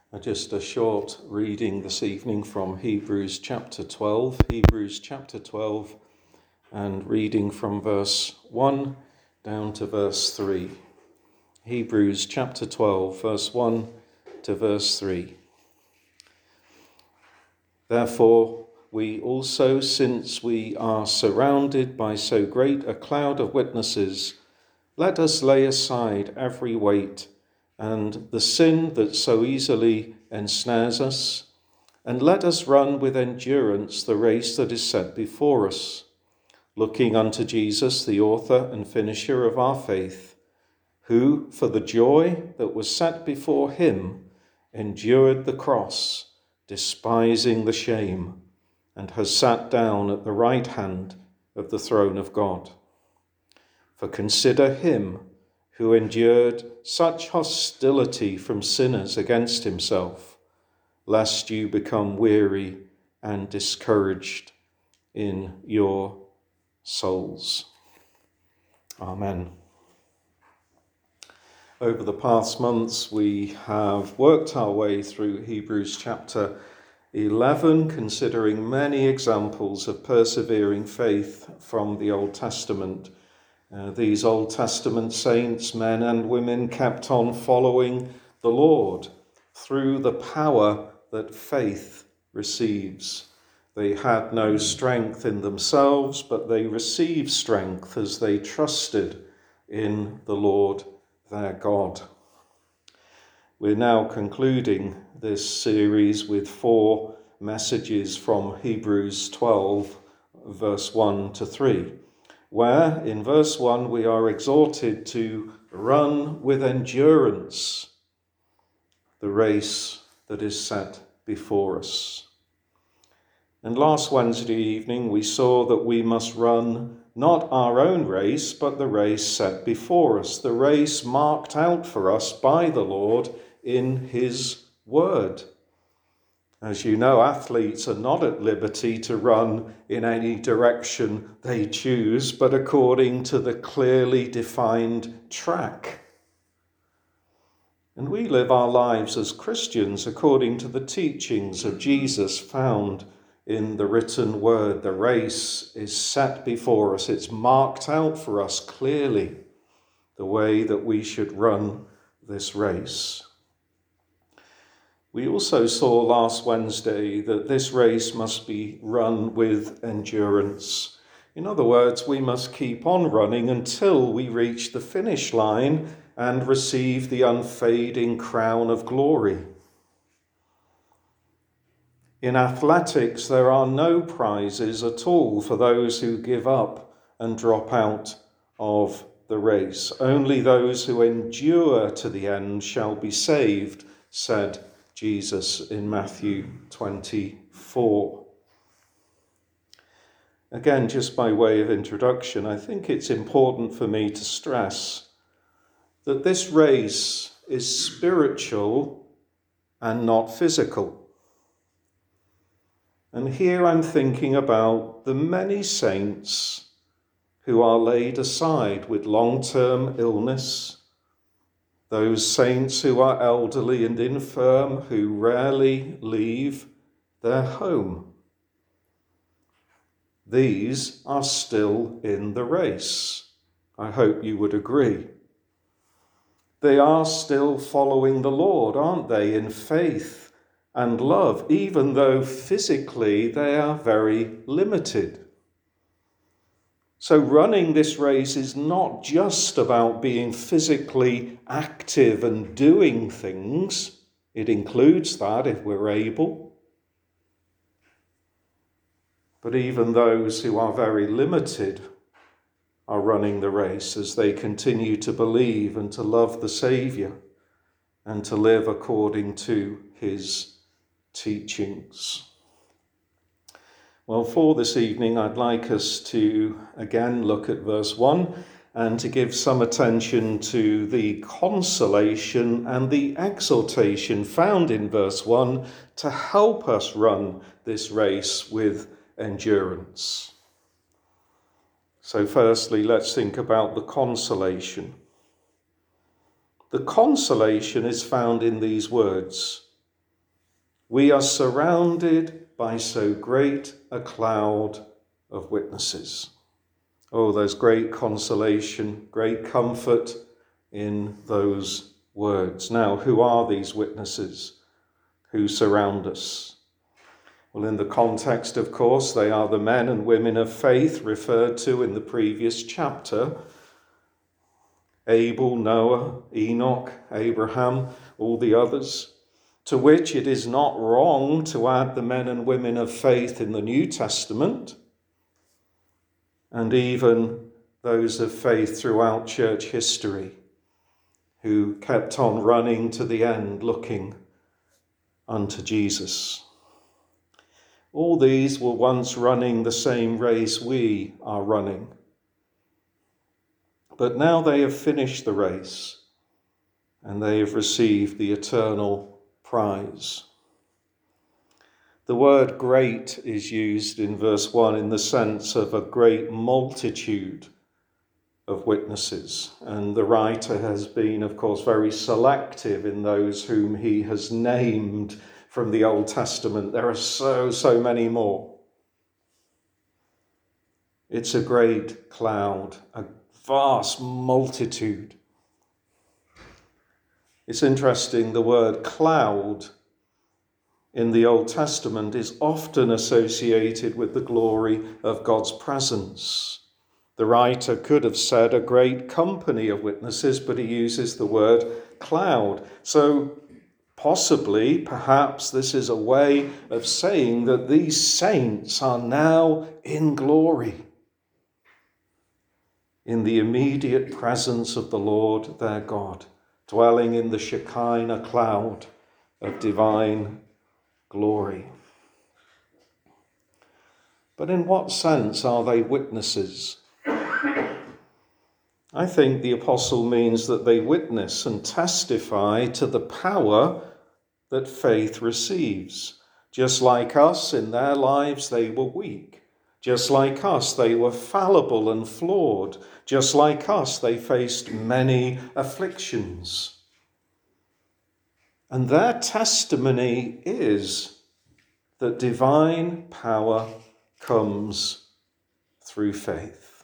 Just a short reading this evening from Hebrews chapter 12, and reading from verse 1 down to verse 3. Hebrews chapter 12, verse 1 to verse 3. Therefore, we also, since we are surrounded by so great a cloud of witnesses, let us lay aside every weight and the sin that so easily ensnares us, and let us run with endurance the race that is set before us, looking unto Jesus, the author and finisher of our faith, who, for the joy that was set before him, endured the cross, despising the shame, and has sat down at the right hand of the throne of God. For consider him who endured such hostility from sinners against himself, lest you become weary and discouraged in your souls. Amen. Over the past months, we have worked our way through Hebrews chapter 11, considering many examples of persevering faith from the Old Testament. These Old Testament saints, men and women, kept on following the Lord through the power that faith receives. They had no strength in themselves, but they received strength as they trusted in the Lord their God. We're now concluding this series with 4 messages from Hebrews 12, verse 1 to 3. Where in verse 1 we are exhorted to run with endurance the race that is set before us. And last Wednesday evening we saw that we must run not our own race, but the race set before us, the race marked out for us by the Lord in his word. As you know, athletes are not at liberty to run in any direction they choose, but according to the clearly defined track. And we live our lives as Christians according to the teachings of Jesus found in the written word. The race is set before us. It's marked out for us clearly, the way that we should run this race. We also saw last Wednesday that this race must be run with endurance. In other words, we must keep on running until we reach the finish line and receive the unfading crown of glory. In athletics, there are no prizes at all for those who give up and drop out of the race. Only those who endure to the end shall be saved, said Jesus in Matthew 24. Again, just by way of introduction, I think it's important for me to stress that this race is spiritual and not physical. And here I'm thinking about the many saints who are laid aside with long-term illness, those saints who are elderly and infirm, who rarely leave their home. These are still in the race. I hope you would agree. They are still following the Lord, aren't they, in faith and love, even though physically they are very limited. So running this race is not just about being physically active and doing things. It includes that if we're able. But even those who are very limited are running the race as they continue to believe and to love the Saviour and to live according to his teachings. Well, for this evening, I'd like us to again look at verse 1 and to give some attention to the consolation and the exhortation found in verse 1 to help us run this race with endurance. So firstly, let's think about the consolation. The consolation is found in these words. We are surrounded by so great a cloud of witnesses. Oh, there's great consolation, great comfort in those words. Now, who are these witnesses who surround us? Well, in the context, of course, they are the men and women of faith referred to in the previous chapter. Abel, Noah, Enoch, Abraham, all the others, to which it is not wrong to add the men and women of faith in the New Testament, and even those of faith throughout church history, who kept on running to the end, looking unto Jesus. All these were once running the same race we are running. But now they have finished the race and they have received the eternal prize. The word great is used in verse 1 in the sense of a great multitude of witnesses. And the writer has been, of course, very selective in those whom he has named from the Old Testament. There are so many more. It's a great cloud, a vast multitude. It's interesting, the word cloud in the Old Testament is often associated with the glory of God's presence. The writer could have said a great company of witnesses, but he uses the word cloud. So possibly, perhaps, this is a way of saying that these saints are now in glory, in the immediate presence of the Lord their God, dwelling in the Shekinah cloud of divine glory. But in what sense are they witnesses? I think the apostle means that they witness and testify to the power that faith receives. Just like us, in their lives they were weak. Just like us, they were fallible and flawed. Just like us, they faced many afflictions. And their testimony is that divine power comes through faith.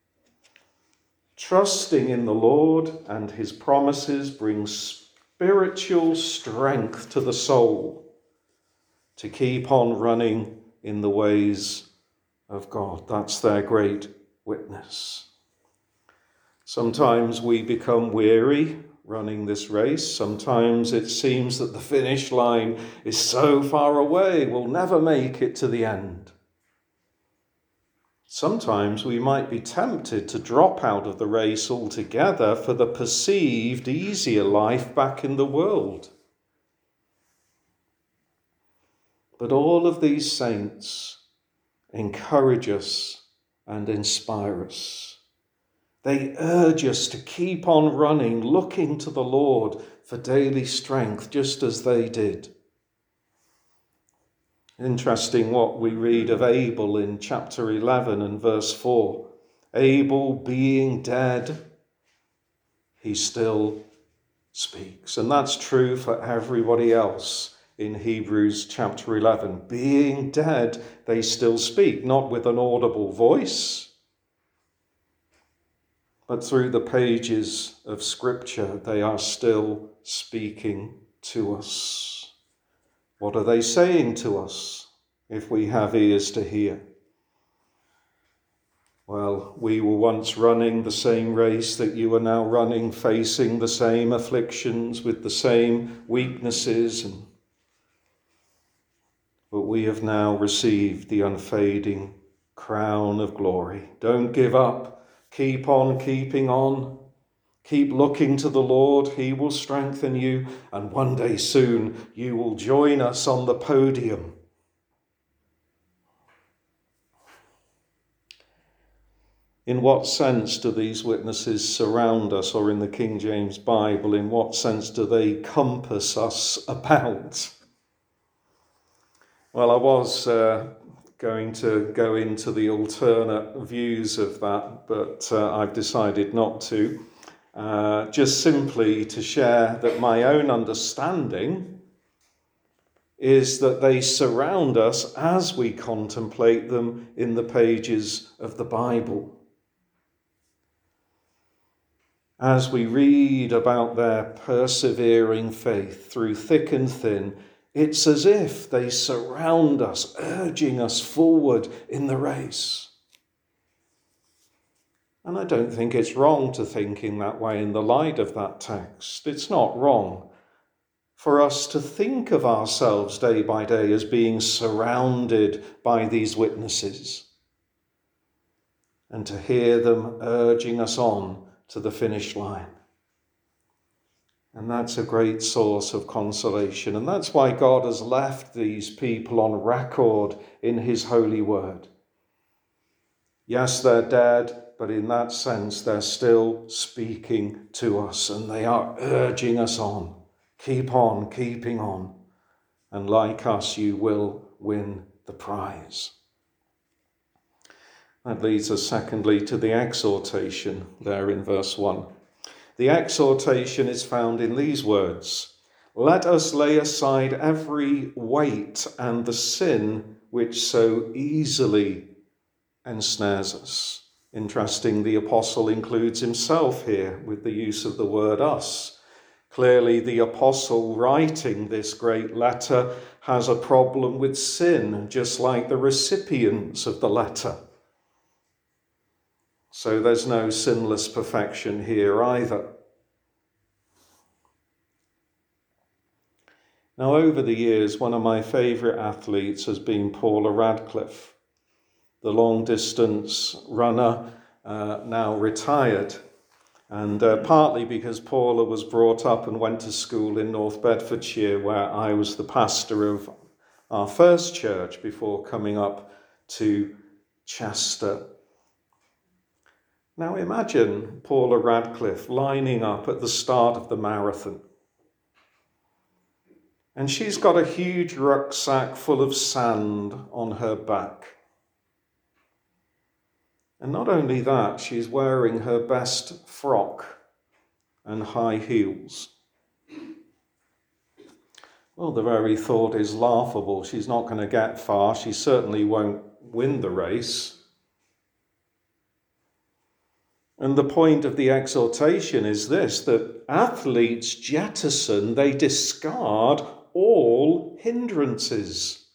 Trusting in the Lord and his promises brings spiritual strength to the soul to keep on running in the ways of God. That's their great witness. Sometimes we become weary running this race. Sometimes it seems that the finish line is so far away, we'll never make it to the end. Sometimes we might be tempted to drop out of the race altogether for the perceived easier life back in the world. But all of these saints encourage us and inspire us. They urge us to keep on running, looking to the Lord for daily strength, just as they did. Interesting what we read of Abel in chapter 11 and verse 4. Abel being dead, he still speaks. And that's true for everybody else in Hebrews chapter 11. Being dead, they still speak, not with an audible voice, but through the pages of Scripture, they are still speaking to us. What are they saying to us if we have ears to hear? Well, we were once running the same race that you are now running, facing the same afflictions with the same weaknesses, but we have now received the unfading crown of glory. Don't give up. Keep on keeping on. Keep looking to the Lord. He will strengthen you. And one day soon you will join us on the podium. In what sense do these witnesses surround us? Or in the King James Bible, in what sense do they compass us about? Well, I was going to go into the alternate views of that, but I've decided not to. Just simply to share that my own understanding is that they surround us as we contemplate them in the pages of the Bible. As we read about their persevering faith through thick and thin, it's as if they surround us, urging us forward in the race. And I don't think it's wrong to think in that way in the light of that text. It's not wrong for us to think of ourselves day by day as being surrounded by these witnesses and to hear them urging us on to the finish line. And that's a great source of consolation. And that's why God has left these people on record in his holy word. Yes, they're dead, but in that sense, they're still speaking to us and they are urging us on. Keep on, keeping on. And like us, you will win the prize. That leads us, secondly, to the exhortation there in verse 1. The exhortation is found in these words: "Let us lay aside every weight and the sin which so easily ensnares us." Interesting, the apostle includes himself here with the use of the word us. Clearly, the apostle writing this great letter has a problem with sin, just like the recipients of the letter. So there's no sinless perfection here either. Now, over the years, one of my favourite athletes has been Paula Radcliffe, the long-distance runner, now retired. And partly because Paula was brought up and went to school in North Bedfordshire, where I was the pastor of our first church before coming up to Chester. Now imagine Paula Radcliffe lining up at the start of the marathon. And she's got a huge rucksack full of sand on her back. And not only that, she's wearing her best frock and high heels. Well, the very thought is laughable. She's not going to get far. She certainly won't win the race. And the point of the exhortation is this, that athletes jettison, they discard all hindrances.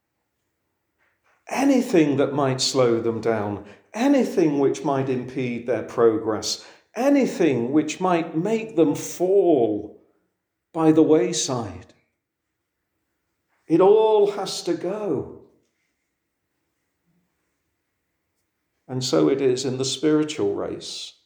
Anything that might slow them down, anything which might impede their progress, anything which might make them fall by the wayside. It all has to go. And so it is in the spiritual race.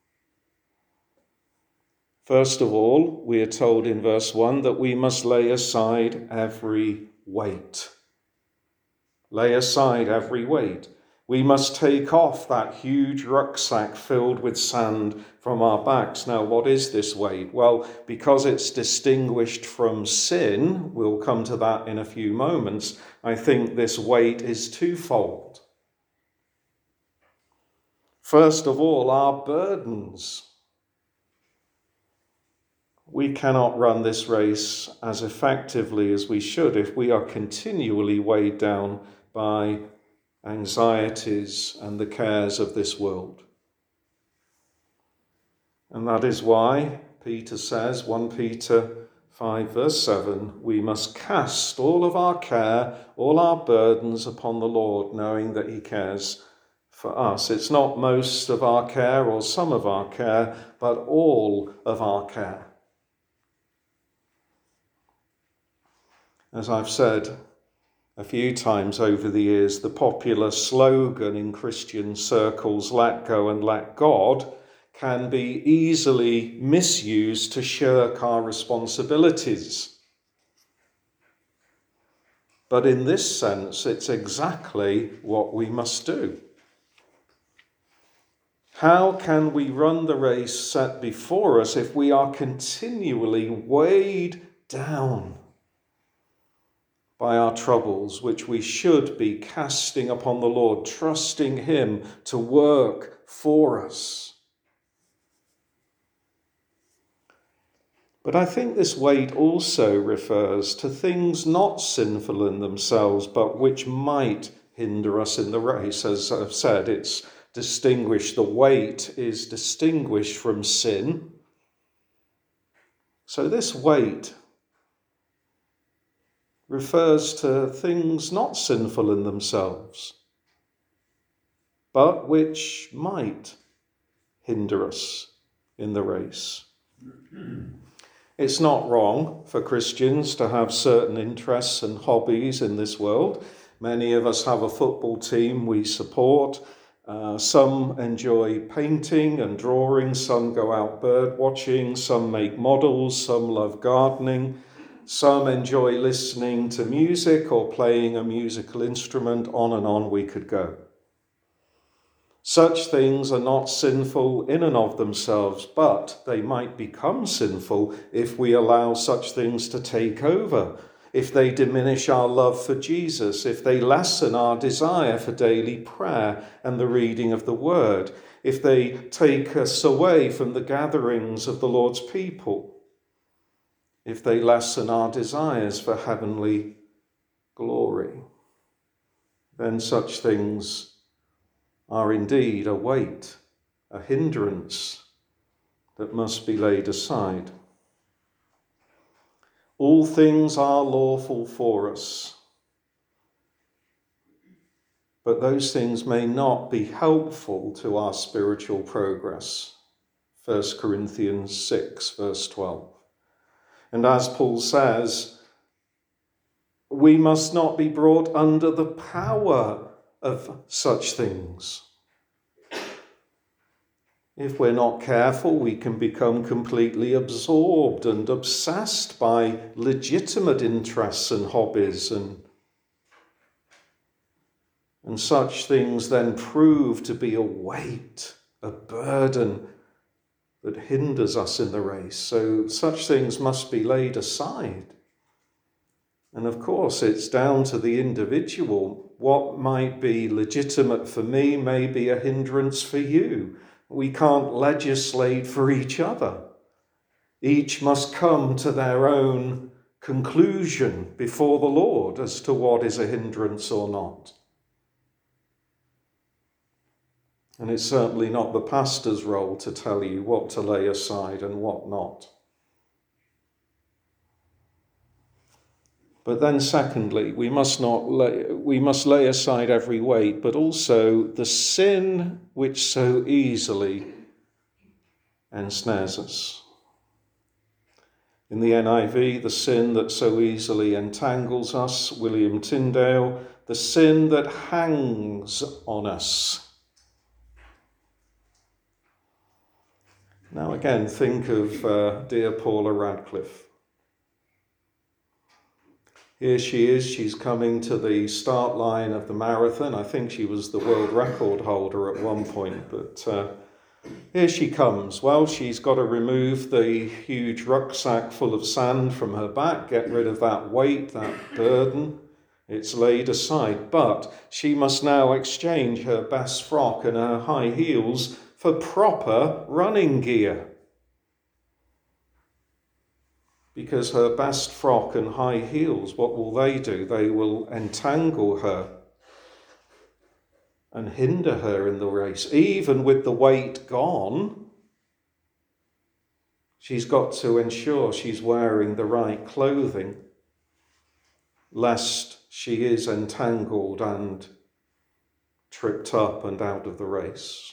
First of all, we are told in verse 1 that we must lay aside every weight. Lay aside every weight. We must take off that huge rucksack filled with sand from our backs. Now, what is this weight? Well, because it's distinguished from sin, we'll come to that in a few moments, I think this weight is twofold. First of all, our burdens. We cannot run this race as effectively as we should if we are continually weighed down by anxieties and the cares of this world. And that is why Peter says, 1 Peter 5 verse 7, we must cast all of our care, all our burdens upon the Lord, knowing that he cares for us. It's not most of our care or some of our care, but all of our care. As I've said a few times over the years, the popular slogan in Christian circles, let go and let God, can be easily misused to shirk our responsibilities. But in this sense, it's exactly what we must do. How can we run the race set before us if we are continually weighed down by our troubles, which we should be casting upon the Lord, trusting him to work for us? But I think this weight also refers to things not sinful in themselves, but which might hinder us in the race. As I've said, it's distinguished, the weight is distinguished from sin. So this weight refers to things not sinful in themselves, but which might hinder us in the race. It's not wrong for Christians to have certain interests and hobbies in this world. Many of us have a football team we support. Some enjoy painting and drawing. Some go out bird watching. Some make models. Some love gardening. Some enjoy listening to music or playing a musical instrument. On and on we could go. Such things are not sinful in and of themselves, but they might become sinful if we allow such things to take over, if they diminish our love for Jesus, if they lessen our desire for daily prayer and the reading of the word, if they take us away from the gatherings of the Lord's people, if they lessen our desires for heavenly glory, then such things are indeed a weight, a hindrance that must be laid aside. All things are lawful for us, but those things may not be helpful to our spiritual progress. 1 Corinthians 6, verse 12. And as Paul says, we must not be brought under the power of such things. If we're not careful, we can become completely absorbed and obsessed by legitimate interests and hobbies, and such things then prove to be a weight, a burden that hinders us in the race. So such things must be laid aside. And of course, it's down to the individual. What might be legitimate for me may be a hindrance for you. We can't legislate for each other. Each must come to their own conclusion before the Lord as to what is a hindrance or not. And it's certainly not the pastor's role to tell you what to lay aside and what not. But then secondly, we must lay aside every weight, but also the sin which so easily ensnares us. In the NIV, the sin that so easily entangles us. William Tyndale, the sin that hangs on us. Now again, think of dear Paula Radcliffe. Here she is, she's coming to the start line of the marathon. I think she was the world record holder at one point, but here she comes. Well, she's got to remove the huge rucksack full of sand from her back, get rid of that weight, that burden. It's laid aside, but she must now exchange her best frock and her high heels for proper running gear. Because her best frock and high heels, what will they do? They will entangle her and hinder her in the race. Even with the weight gone, she's got to ensure she's wearing the right clothing, lest she is entangled and tripped up and out of the race.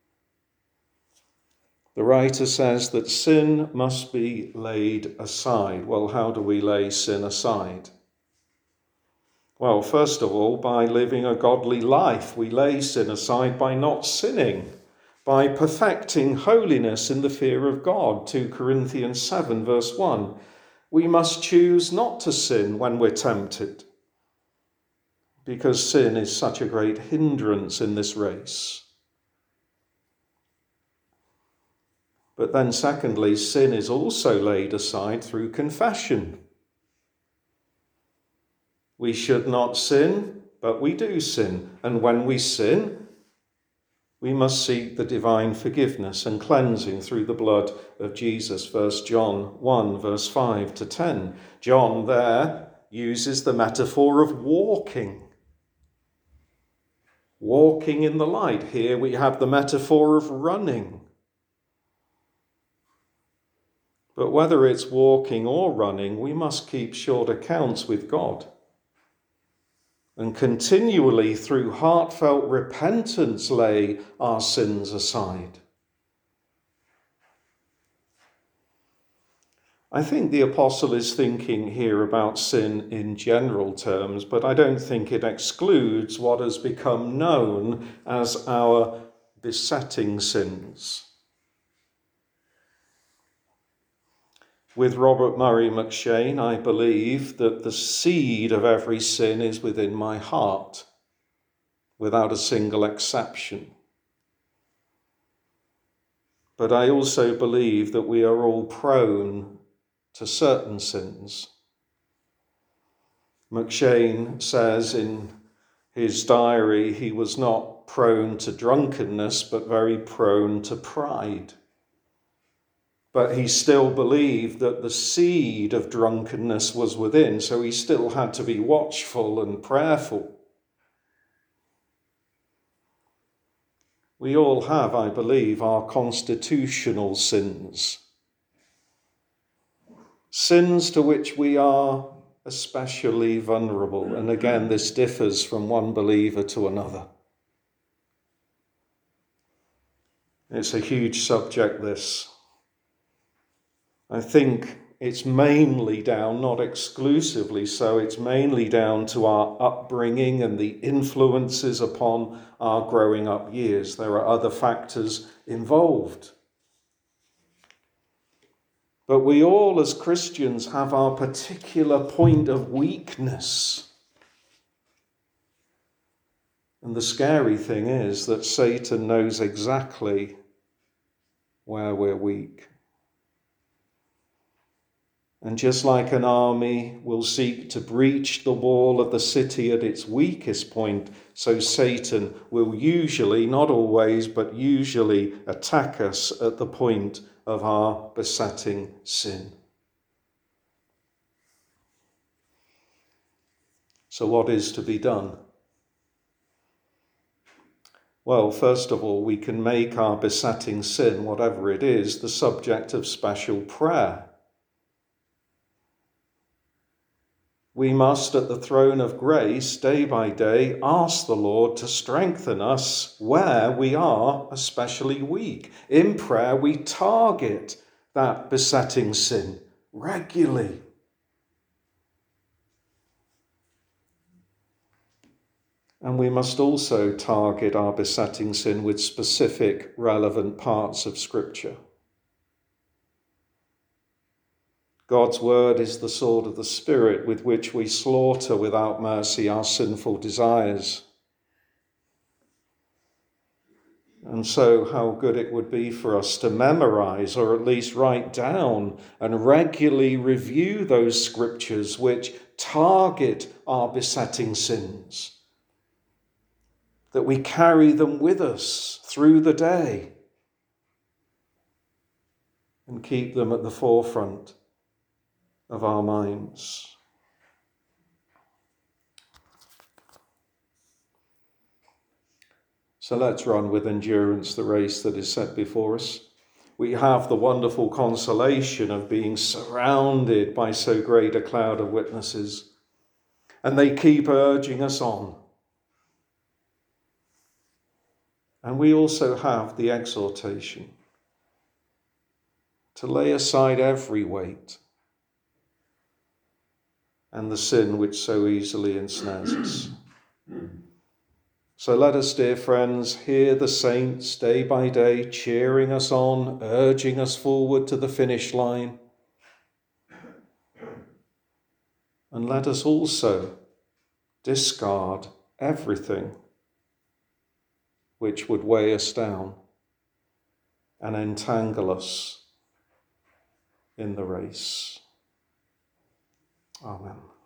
The writer says that sin must be laid aside. Well, how do we lay sin aside? Well, first of all, by living a godly life. We lay sin aside by not sinning, by perfecting holiness in the fear of God. 2 Corinthians 7, verse 1. We must choose not to sin when we're tempted, because sin is such a great hindrance in this race. But then secondly, sin is also laid aside through confession. We should not sin, but we do sin. And when we sin, We must seek the divine forgiveness and cleansing through the blood of Jesus. 1 John 1, verse 5 to 10. John there uses the metaphor of walking. Walking in the light. Here we have the metaphor of running. But whether it's walking or running, we must keep short accounts with God. And continually, through heartfelt repentance, lay our sins aside. I think the apostle is thinking here about sin in general terms, but I don't think it excludes what has become known as our besetting sins. With Robert Murray McCheyne, I believe that the seed of every sin is within my heart, without a single exception. But I also believe that we are all prone to certain sins. McCheyne says in his diary he was not prone to drunkenness, but very prone to pride. But he still believed that the seed of drunkenness was within, so he still had to be watchful and prayerful. We all have, I believe, our constitutional sins. Sins to which we are especially vulnerable. And again, this differs from one believer to another. It's a huge subject, this. I think it's mainly down, not exclusively so, it's mainly down to our upbringing and the influences upon our growing up years. There are other factors involved. But we all as Christians have our particular point of weakness. And the scary thing is that Satan knows exactly where we're weak. And just like an army will seek to breach the wall of the city at its weakest point, so Satan will usually, not always, but usually attack us at the point of our besetting sin. So what is to be done? Well, first of all, we can make our besetting sin, whatever it is, the subject of special prayer. We must, at the throne of grace, day by day, ask the Lord to strengthen us where we are especially weak. In prayer, we target that besetting sin regularly. And we must also target our besetting sin with specific, relevant parts of Scripture. God's word is the sword of the Spirit with which we slaughter without mercy our sinful desires. And so how good it would be for us to memorize or at least write down and regularly review those scriptures which target our besetting sins. That we carry them with us through the day and keep them at the forefront of our minds. So let's run with endurance the race that is set before us. We have the wonderful consolation of being surrounded by so great a cloud of witnesses, and they keep urging us on. And we also have the exhortation to lay aside every weight and the sin which so easily ensnares us. So let us, dear friends, hear the saints day by day cheering us on, urging us forward to the finish line. And let us also discard everything which would weigh us down and entangle us in the race. Amen.